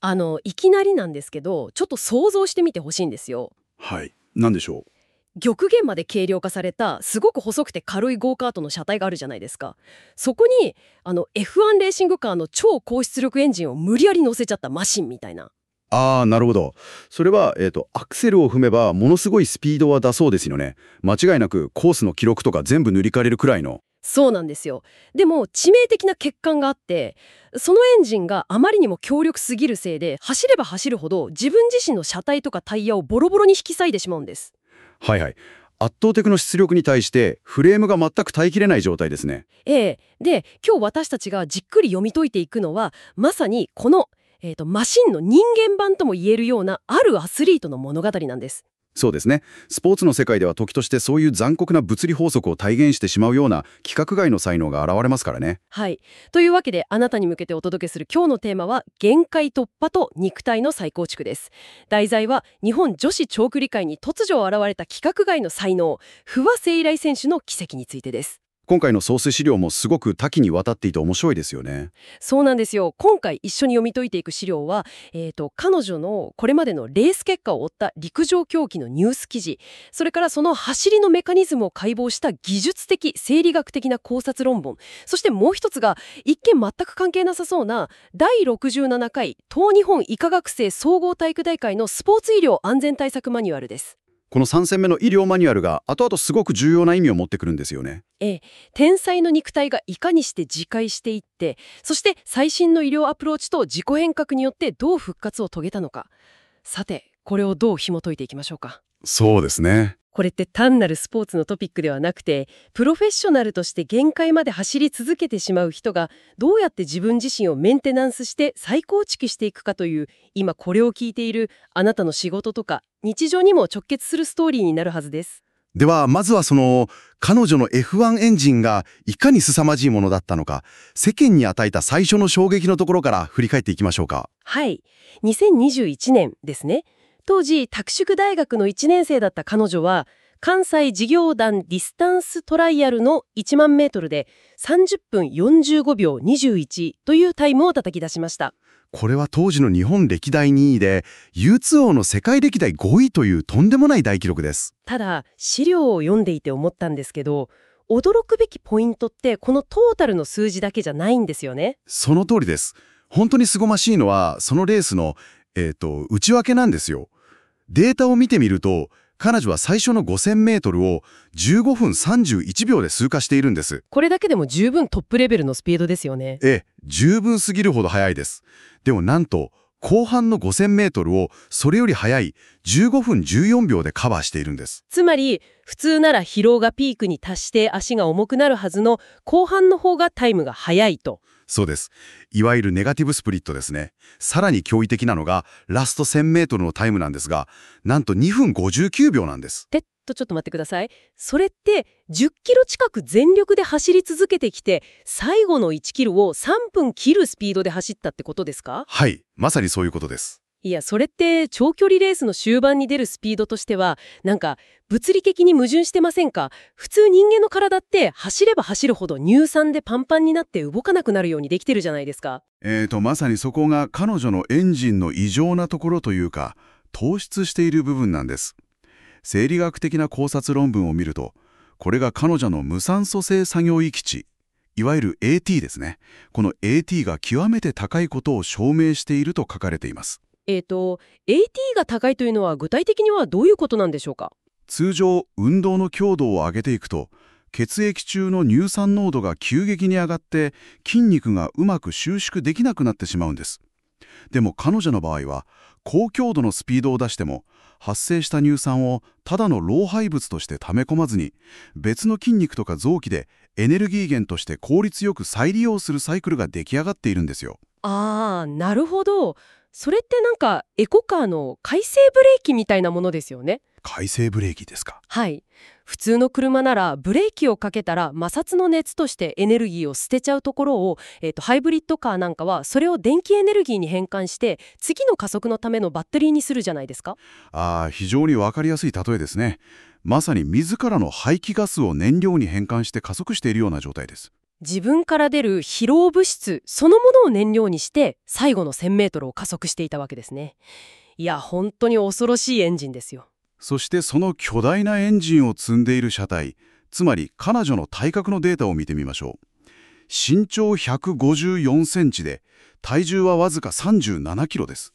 いきなりなんですけど、ちょっと想像してみてほしいんですよ。 はい。なんでしょ極限まで軽量化されたすごく細くて軽いゴーカートの車体があるじゃないですか。そこにF1 レーシングカーの超高出力エンジンを無理やり乗せちゃったマシンみたいな。 ああ、なるほど。それは、アクセルを踏めばものすごいスピードは出そうですよね。間違いなくコースの記録とか全部塗り替えれるくらいの。 そうなんですよ。でも致命的な欠陥があって、そのエンジンがあまりにも強力すぎるせいで、走れば走るほど自分自身の車体とかタイヤをボロボロに引き裂いてしまうんです。 はいはい。圧倒的な出力に対してフレームが全く耐えきれない状態ですね。 で、今日私たちがじっくり読み解いていくのは、まさにこの、マシンの人間版とも言えるようなあるアスリートの物語なんです。 そうですね。スポーツの世界では時としてそういう残酷な物理法則を体現してしまうような規格外の才能が現れますからね。 はい。というわけで、あなたに向けてお届けする今日のテーマは、限界突破と肉体の再構築です。題材は、日本女子長距離界に突如現れた規格外の才能、不破聖衣来選手の奇跡についてです。 今回のソース資料もすごく多岐にわたっていて面白いですよね。 そうなんですよ。今回一緒に読み解いていく資料は、彼女のこれまでのレース結果を追った陸上競技のニュース記事、それからその走りのメカニズムを解剖した技術的、生理学的な考察論文、そしてもう一つが、一見全く関係なさそうな第67回東日本医科学生総合体育大会のスポーツ医療安全対策マニュアルです。 この3戦目の医療マニュアルが後々すごく重要な意味を持ってくるんですよね。 天才の肉体がいかにして自壊していって、そして最新の医療アプローチと自己変革によってどう復活を遂げたのか。さて、これをどう紐解いていきましょうか。 そうですね。 これって単なるスポーツのトピックではなくて、プロフェッショナルとして限界まで走り続けてしまう人がどうやって自分自身をメンテナンスして再構築していくかという、今これを聞いているあなたの仕事とか日常にも直結するストーリーになるはずです。 ではまずは彼女の F1 エンジンがいかに凄まじいものだったのか、世間に与えた最初の衝撃のところから振り返っていきましょうか。 はい、2021年ですね。当時拓殖大学の1年生だった彼女は、関西事業団ディスタンストライアルの1万メートルで30分45秒21というタイムを叩き出しました。 これは当時の日本歴代2位で U2O の世界歴代5位というとんでもない大記録です。 ただ、資料を読んでいて思ったんですけど、驚くべきポイントってこのトータルの数字だけじゃないんですよね。 その通りです。本当に凄ましいのはそのレースの、内訳なんですよ。データを見てみると、彼女は最初の5000メートルを15分31秒で通過しているんです。 これだけでも十分トップレベルのスピードですよね。 十分すぎるほど速いです。でもなんと、後半の5000メートルをそれより速い15分14秒でカバーしているんです。 つまり、普通なら疲労がピークに達して足が重くなるはずの後半の方がタイムが速いと。 そうです。いわゆるネガティブスプリットですね。さらに驚異的なのがラスト1000メートルのタイムなんですが、なんと2分59秒なんです。 ちょっと待ってください。それって10キロ近く全力で走り続けてきて、最後の1キロを3分切るスピードで走ったってことですか？ はい、まさにそういうことです。 いや、それって長距離レースの終盤に出るスピードとしては、なんか物理的に矛盾してませんか？普通人間の体って走れば走るほど乳酸でパンパンになって動かなくなるようにできてるじゃないですか。 まさにそこが彼女のエンジンの異常なところというか、突出している部分なんです。生理学的な考察論文を見ると、これが彼女の無酸素性作業域値、いわゆる AT ですね。この AT が極めて高いことを証明していると書かれています。 AT が高いというのは具体的にはどういうことなんでしょうか？ 通常、運動の強度を上げていくと、血液中の乳酸濃度が急激に上がって筋肉がうまく収縮できなくなってしまうんです。でも彼女の場合は、高強度のスピードを出しても、発生した乳酸をただの老廃物として溜め込まずに、別の筋肉とか臓器でエネルギー源として効率よく再利用するサイクルが出来上がっているんですよ。 なるほど。それってなんかエコカーの回生ブレーキみたいなものですよね。 回生ブレーキですか。 はい。普通の車ならブレーキをかけたら摩擦の熱としてエネルギーを捨てちゃうところを、ハイブリッドカーなんかはそれを電気エネルギーに変換して次の加速のためのバッテリーにするじゃないですか。 非常にわかりやすい例えですね。まさに自らの排気ガスを燃料に変換して加速しているような状態です。 自分から出る疲労物質そのものを燃料にして最後の1000メートルを加速していたわけですね。いや、本当に恐ろしいエンジンですよ。 そしてその巨大なエンジンを積んでいる車体、つまり彼女の体格のデータを見てみましょう。身長154センチで、体重はわずか37キロです。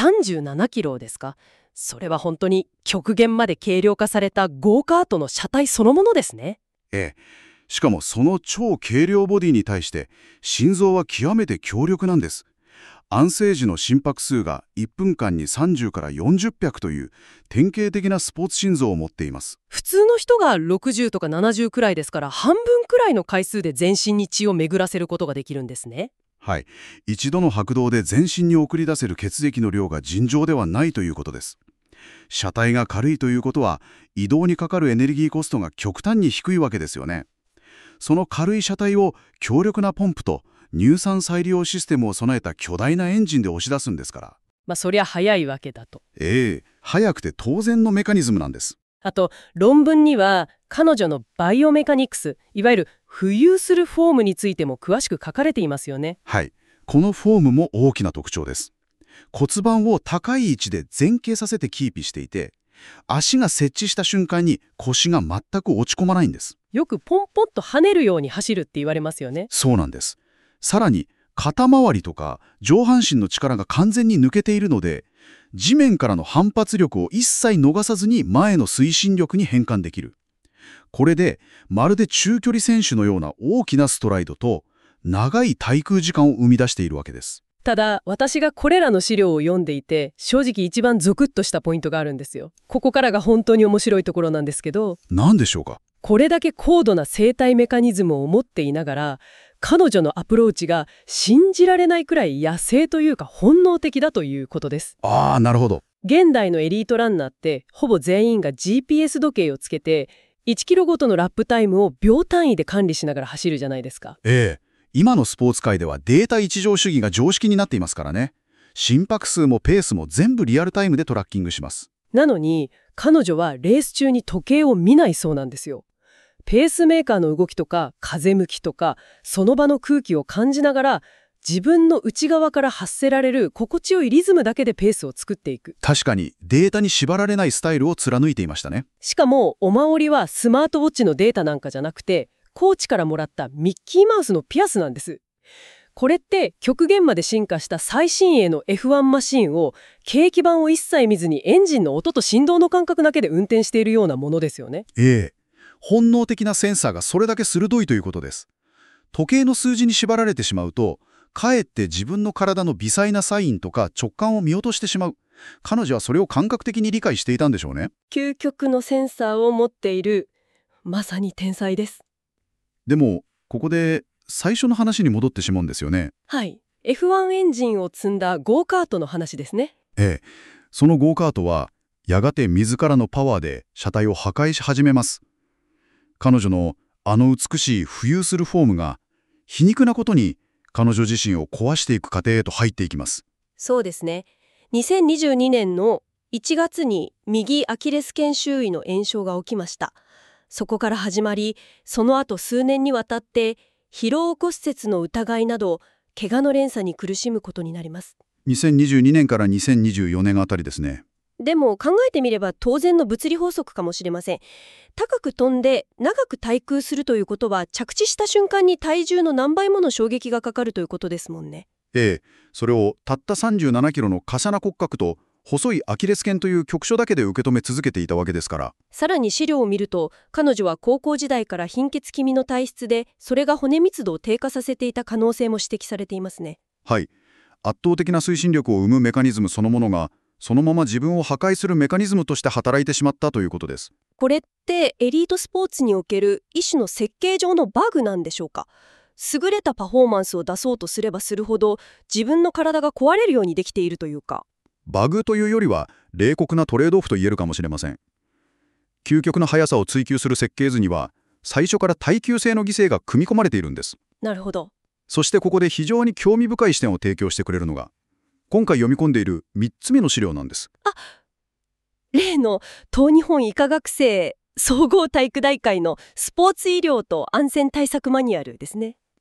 37キロですか。それは本当に極限まで軽量化されたゴーカートの車体そのものですね。 ええ。しかもその超軽量ボディに対して、心臓は極めて強力なんです。安静時の心拍数が1分間に30から40拍という典型的なスポーツ心臓を持っています。 普通の人が60とか70くらいですから、半分くらいの回数で全身に血を巡らせることができるんですね。 はい。一度の拍動で全身に送り出せる血液の量が尋常ではないということです。車体が軽いということは、移動にかかるエネルギーコストが極端に低いわけですよね。その軽い車体を強力なポンプと乳酸再利用システムを備えた巨大なエンジンで押し出すんですから。 そりゃ速いわけだと。 速くて当然のメカニズムなんです。 あと、論文には彼女のバイオメカニクス、いわゆる浮遊するフォームについても詳しく書かれていますよね。 はい。このフォームも大きな特徴です。骨盤を高い位置で前傾させてキープしていて、足が接地した瞬間に腰が全く落ち込まないんです。 よくポンポンと跳ねるように走るって言われますよね。 そうなんです。さらに肩周りとか上半身の力が完全に抜けているので、地面からの反発力を一切逃さずに前の推進力に変換できる。これでまるで中距離選手のような大きなストライドと長い滞空時間を生み出しているわけです。 ただ、私がこれらの資料を読んでいて、正直一番ゾクッとしたポイントがあるんですよ。ここからが本当に面白いところなんですけど。 何でしょうか。 これだけ高度な生態メカニズムを持っていながら、彼女のアプローチが信じられないくらい野生というか本能的だということです。 なるほど。 現代のエリートランナーってほぼ全員が GPS 時計をつけて1キロごとのラップタイムを秒単位で管理しながら走るじゃないですか。 今のスポーツ界ではデータ一乗主義が常識になっていますからね。心拍数もペースも全部リアルタイムでトラッキングします。 なのに彼女はレース中に時計を見ないそうなんですよ。ペースメーカーの動きとか風向きとかその場の空気を感じながら自分の内側から発せられる心地よいリズムだけでペースを作っていく。 確かにデータに縛られないスタイルを貫いていましたね。 しかもお守りはスマートウォッチのデータなんかじゃなくてコーチからもらったミッキーマウスのピアスなんです。これって極限まで進化した最新鋭の F1 マシンを計器板を一切見ずにエンジンの音と振動の感覚だけで運転しているようなものですよね。 本能的なセンサーがそれだけ鋭いということです。時計の数字に縛られてしまうと、かえって自分の体の微細なサインとか直感を見落としてしまう。彼女はそれを感覚的に理解していたんでしょうね。 究極のセンサーを持っている、まさに天才です。 でも、ここで最初の話に戻ってしまうんですよね。 はい。F1 エンジンを積んだゴーカートの話ですね。 そのゴーカートは、やがて自らのパワーで車体を破壊し始めます。彼女のあの美しい浮遊するフォームが皮肉なことに彼女自身を壊していく過程へと入っていきます。 そうですね。2022年の1月に右アキレス腱周囲の炎症が起きました。そこから始まり、その後数年にわたって疲労骨折の疑いなど怪我の連鎖に苦しむことになります。 2022年から2024年あたりですね。 でも考えてみれば当然の物理法則かもしれません。高く飛んで長く滞空するということは着地した瞬間に体重の何倍もの衝撃がかかるということですもんね。 それをたった37キロの華奢な骨格と細いアキレス腱という局所だけで受け止め続けていたわけですから。 さらに資料を見ると彼女は高校時代から貧血気味の体質でそれが骨密度を低下させていた可能性も指摘されていますね。 はい。圧倒的な推進力を生むメカニズムそのものがそのまま自分を破壊するメカニズムとして働いてしまったということです。 これってエリートスポーツにおける一種の設計上のバグなんでしょうか。優れたパフォーマンスを出そうとすればするほど自分の体が壊れるようにできているというか。 バグというよりは冷酷なトレードオフと言えるかもしれません。究極の速さを追求する設計図には最初から耐久性の犠牲が組み込まれているんです。 なるほど。 そしてここで非常に興味深い視点を提供してくれるのが今回読み込んでいる3つ目の資料なんです。 例の東日本医科学生総合体育大会のスポーツ医療と安全対策マニュアルですね。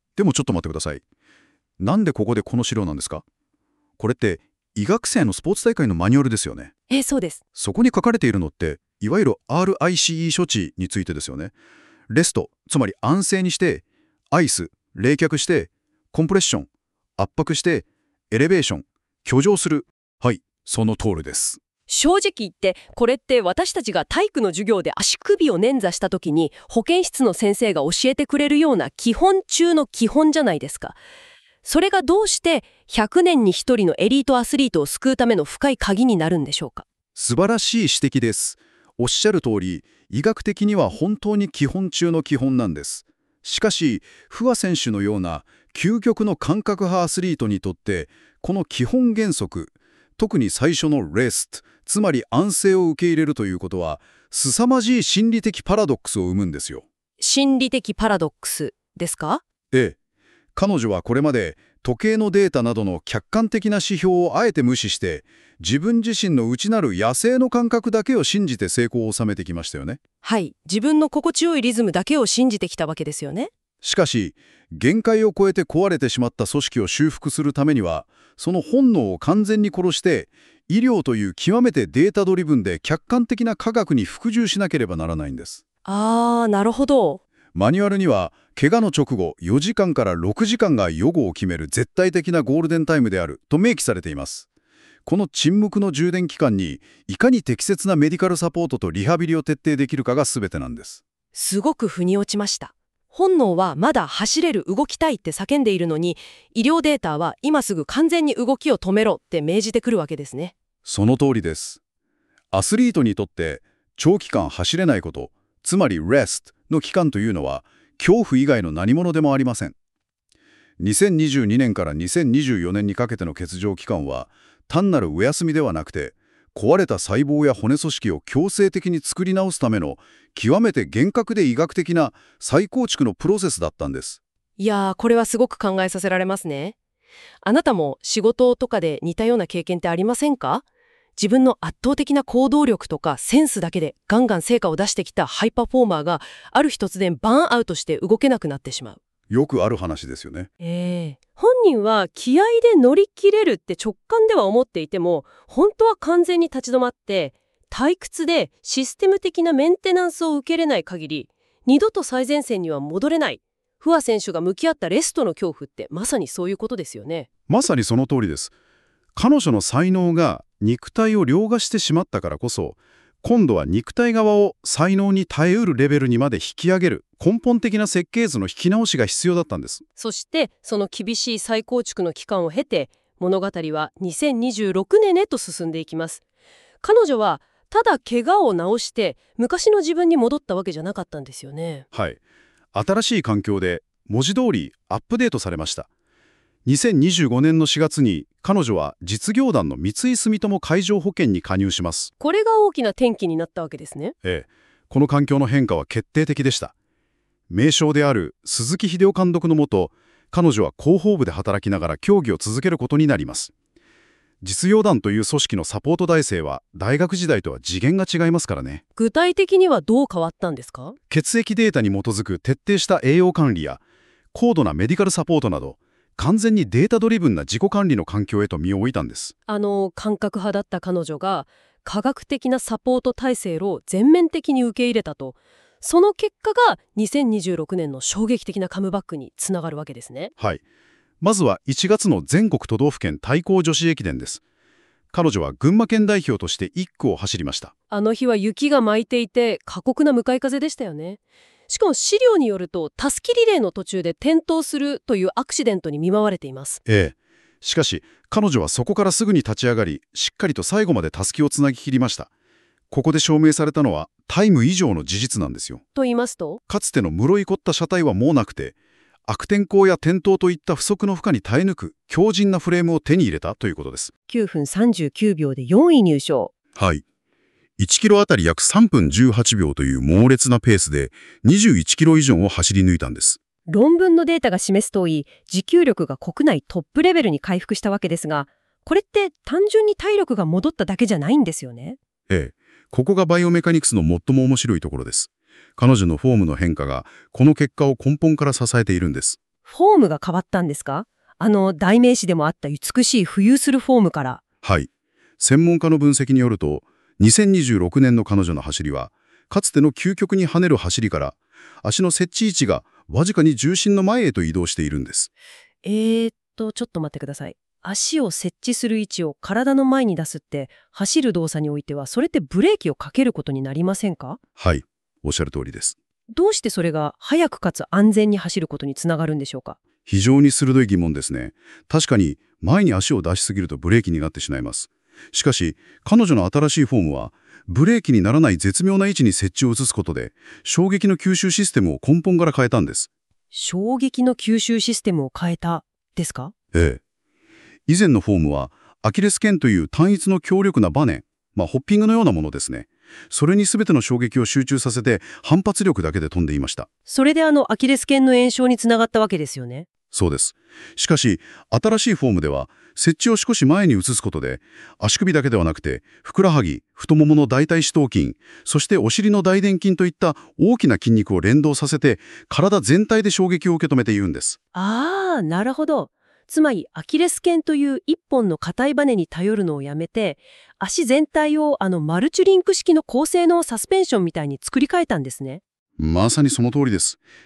でもちょっと待ってください。なんでここでこの資料なんですか？これって医学生のスポーツ大会のマニュアルですよね。 そうです。 そこに書かれているのって、いわゆる RICE 処置についてですよね。レスト、つまり安静にして、アイス、冷却して、コンプレッション、圧迫して、エレベーション、挙上する。はい、その通りです。 正直言って、これって私たちが体育の授業で足首を捻挫した時に保健室の先生が教えてくれるような基本中の基本じゃないですか。それがどうして100年に1人のエリートアスリートを救うための深い鍵になるんでしょうか。 素晴らしい指摘です。おっしゃる通り、医学的には本当に基本中の基本なんです。しかし、不破選手のような究極の感覚派アスリートにとって、この基本原則、特に最初のレスト、つまり安静を受け入れるということは、凄まじい心理的パラドックスを生むんですよ。 心理的パラドックスですか？ ええ。彼女はこれまで時計のデータなどの客観的な指標をあえて無視して、自分自身の内なる野生の感覚だけを信じて成功を収めてきましたよね。 はい、自分の心地よいリズムだけを信じてきたわけですよね。 しかし、限界を超えて壊れてしまった組織を修復するためには、その本能を完全に殺して、医療という極めてデータドリブンで客観的な科学に服従しなければならないんです。 なるほど。 マニュアルには、怪我の直後4時間から6時間が予後を決める絶対的なゴールデンタイムであると明記されています。この沈黙の充電期間に、いかに適切なメディカルサポートとリハビリを徹底できるかが全てなんです。 すごく腑に落ちました。本能はまだ走れる、動きたいって叫んでいるのに、医療データは今すぐ完全に動きを止めろって命じてくるわけですね。 その通りです。アスリートにとって長期間走れないこと、つまり REST の期間というのは恐怖以外の何物でもありません。2022年から2024年にかけての欠場期間は単なるお休みではなくて、壊れた細胞や骨組織を強制的に作り直すための極めて厳格で医学的な再構築のプロセスだったんです。 いやー、これはすごく考えさせられますね。あなたも仕事とかで似たような経験ってありませんか？自分の圧倒的な行動力とかセンスだけでガンガン成果を出してきたハイパフォーマーがある日突然バーンアウトして動けなくなってしまう。 よくある話ですよね。 本人は気合で乗り切れるって直感では思っていても、本当は完全に立ち止まって退屈でシステム的なメンテナンスを受けれない限り二度と最前線には戻れない。不破選手が向き合ったレストの恐怖ってまさにそういうことですよね。 まさにその通りです。彼女の才能が肉体を凌駕してしまったからこそ、今度は肉体側を才能に耐えうるレベルにまで引き上げる根本的な設計図の引き直しが必要だったんです。 そしてその厳しい再構築の期間を経て、物語は2026年へと進んでいきます。彼女はただ怪我を治して昔の自分に戻ったわけじゃなかったんですよね。 はい。新しい環境で文字通りアップデートされました。2025年の4月に彼女は実業団の三井住友海上保険に加入します。 これが大きな転機になったわけですね。 この環境の変化は決定的でした。名将である鈴木秀夫監督のもと、彼女は広報部で働きながら競技を続けることになります。実業団という組織のサポート体制は大学時代とは次元が違いますからね。 具体的にはどう変わったんですか？ 血液データに基づく徹底した栄養管理や高度なメディカルサポートなど、完全にデータドリブンな自己管理の環境へと身を置いたんです。 感覚派だった彼女が科学的なサポート体制を全面的に受け入れたと、その結果が2026年の衝撃的なカムバックにつながるわけですね。 はい。まずは1月の全国都道府県対抗女子駅伝です。彼女は群馬県代表として1区を走りました。 あの日は雪が舞いていて過酷な向かい風でしたよね。しかも資料によると、たすきリレーの途中で転倒するというアクシデントに見舞われています。 しかし、彼女はそこからすぐに立ち上がり、しっかりと最後までたすきをつなぎ切りました。ここで証明されたのは、タイム以上の事実なんですよ。 と言いますと？ かつての室井凝った車体はもうなくて、悪天候や転倒といった不測の負荷に耐え抜く強靭なフレームを手に入れたということです。 9分39秒で4位入賞。 はい。1キロあたり約3分18秒という猛烈なペースで21キロ以上を走り抜いたんです。 論文のデータが示す通り、持久力が国内トップレベルに回復したわけですが、これって単純に体力が戻っただけじゃないんですよね。 ここがバイオメカニクスの最も面白いところです。彼女のフォームの変化がこの結果を根本から支えているんです。 フォームが変わったんですか？代名詞でもあった美しい浮遊するフォームから。 はい。専門家の分析によると、2026年の彼女の走りは、かつての究極に跳ねる走りから、足の設置位置がわずかに重心の前へと移動しているんです。 ちょっと待ってください。足を設置する位置を体の前に出すって、走る動作においては、それってブレーキをかけることになりませんか？ はい。おっしゃる通りです。 どうしてそれが速くかつ安全に走ることにつながるんでしょうか？ 非常に鋭い疑問ですね。確かに、前に足を出しすぎるとブレーキになってしまいます。しかし、彼女の新しいフォームは、ブレーキにならない絶妙な位置に設置を移すことで、衝撃の吸収システムを根本から変えたんです。 衝撃の吸収システムを変えたですか？ ええ。以前のフォームは、アキレス腱という単一の強力なバネ、ホッピングのようなものですね。それに全ての衝撃を集中させて、反発力だけで飛んでいました。 それでアキレス腱の炎症につながったわけですよね。 そうです。しかし、新しいフォームでは、設置を少し前に移すことで、足首だけではなくて、ふくらはぎ、太ももの大腿四頭筋、そしてお尻の大臀筋といった大きな筋肉を連動させて、体全体で衝撃を受け止めているんです。 なるほど。つまり、アキレス腱という一本の硬いバネに頼るのをやめて、足全体をマルチリンク式の高性能サスペンションみたいに作り変えたんですね。 まさにその通りです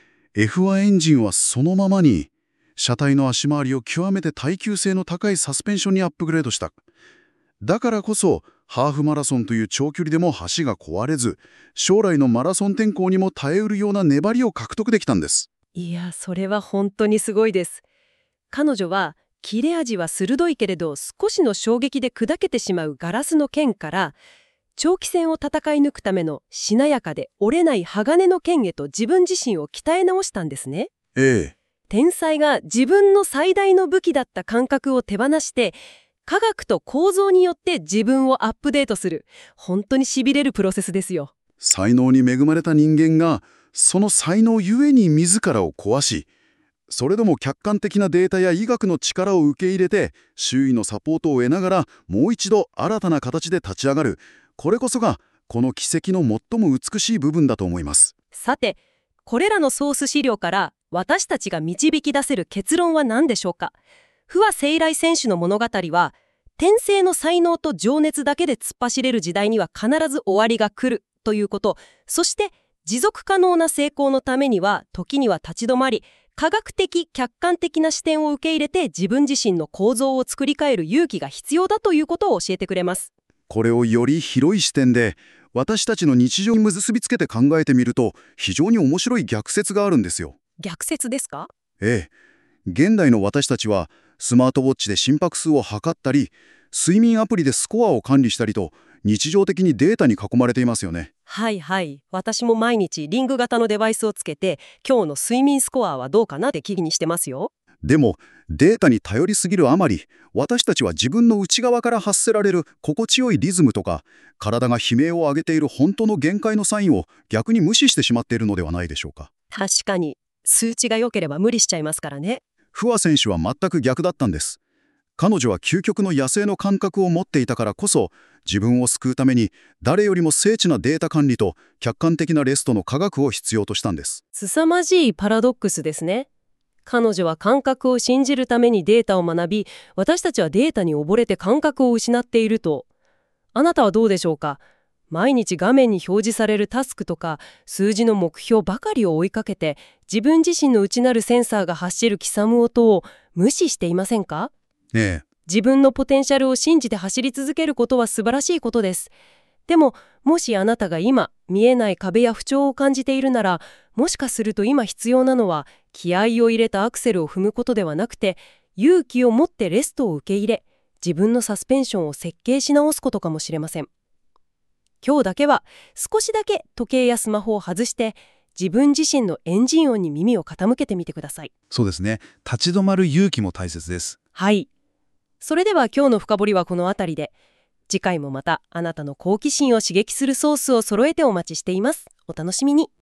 。F1 エンジンはそのままに、車体の足回りを極めて耐久性の高いサスペンションにアップグレードした。だからこそ、ハーフマラソンという長距離でも橋が壊れず、将来のマラソン天候にも耐えうるような粘りを獲得できたんです。 いや、それは本当にすごいです。彼女は、切れ味は鋭いけれど少しの衝撃で砕けてしまうガラスの剣から、長期戦を戦い抜くためのしなやかで折れない鋼の剣へと自分自身を鍛え直したんですね。 ええ。 天才が自分の最大の武器だった感覚を手放して、科学と構造によって自分をアップデートする。本当に痺れるプロセスですよ。 才能に恵まれた人間が、その才能ゆえに自らを壊し、それでも客観的なデータや医学の力を受け入れて、周囲のサポートを得ながら、もう一度新たな形で立ち上がる。これこそが、この奇跡の最も美しい部分だと思います。 さて、これらのソース資料から私たちが導き出せる結論は何でしょうか？不破聖来選手の物語は、天性の才能と情熱だけで突っ走れる時代には必ず終わりが来るということ、そして持続可能な成功のためには時には立ち止まり、科学的客観的な視点を受け入れて自分自身の構造を作り変える勇気が必要だということを教えてくれます。 これをより広い視点で私たちの日常に結びつけて考えてみると非常に面白い逆説があるんですよ。 逆説ですか？ ええ。現代の私たちはスマートウォッチで心拍数を測ったり睡眠アプリでスコアを管理したりと日常的にデータに囲まれていますよね。 はいはい。私も毎日リング型のデバイスをつけて今日の睡眠スコアはどうかなって気にしてますよ。 でもデータに頼りすぎるあまり私たちは自分の内側から発せられる心地よいリズムとか体が悲鳴を上げている本当の限界のサインを逆に無視してしまっているのではないでしょうか。 確かに数値が良ければ無理しちゃいますからね。 不破選手は全く逆だったんです。彼女は究極の野生の感覚を持っていたからこそ自分を救うために誰よりも精緻なデータ管理と客観的なレストの科学を必要としたんです。 凄まじいパラドックスですね。彼女は感覚を信じるためにデータを学び、私たちはデータに溺れて感覚を失っていると。あなたはどうでしょうか？毎日画面に表示されるタスクとか数字の目標ばかりを追いかけて自分自身の内なるセンサーが発しる刻む音を無視していませんか？ ねえ。 自分のポテンシャルを信じて走り続けることは素晴らしいことです。でも、もしあなたが今見えない壁や不調を感じているなら、もしかすると今必要なのは気合を入れたアクセルを踏むことではなくて、勇気を持ってレストを受け入れ、自分のサスペンションを設計し直すことかもしれません。今日だけは少しだけ時計やスマホを外して自分自身のエンジン音に耳を傾けてみてください。 そうですね。立ち止まる勇気も大切です。 はい。それでは今日の深掘りはこのあたりで。次回もまたあなたの好奇心を刺激するソースを揃えてお待ちしています。お楽しみに。